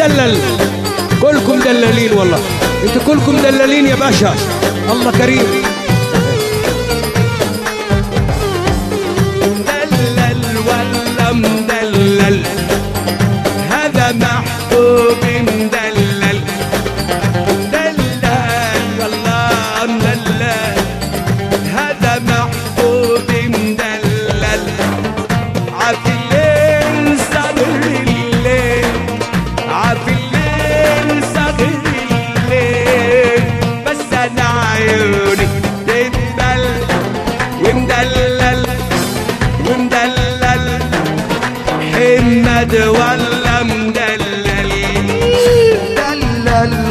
مدلل، كلكم دلالين والله، انتوا كلكم دلالين يا باشا، الله كريم. مدلل ولا مدلل، هذا محبوبي مدلل، مدلل والله مدلل، هذا محبوبي مدلل، عافي الليل صغر الليل، عافي الليل صغر الليل، بس انا عيوني تتبل ومدلل ومدلل، حمد ولا مدلل، مدلل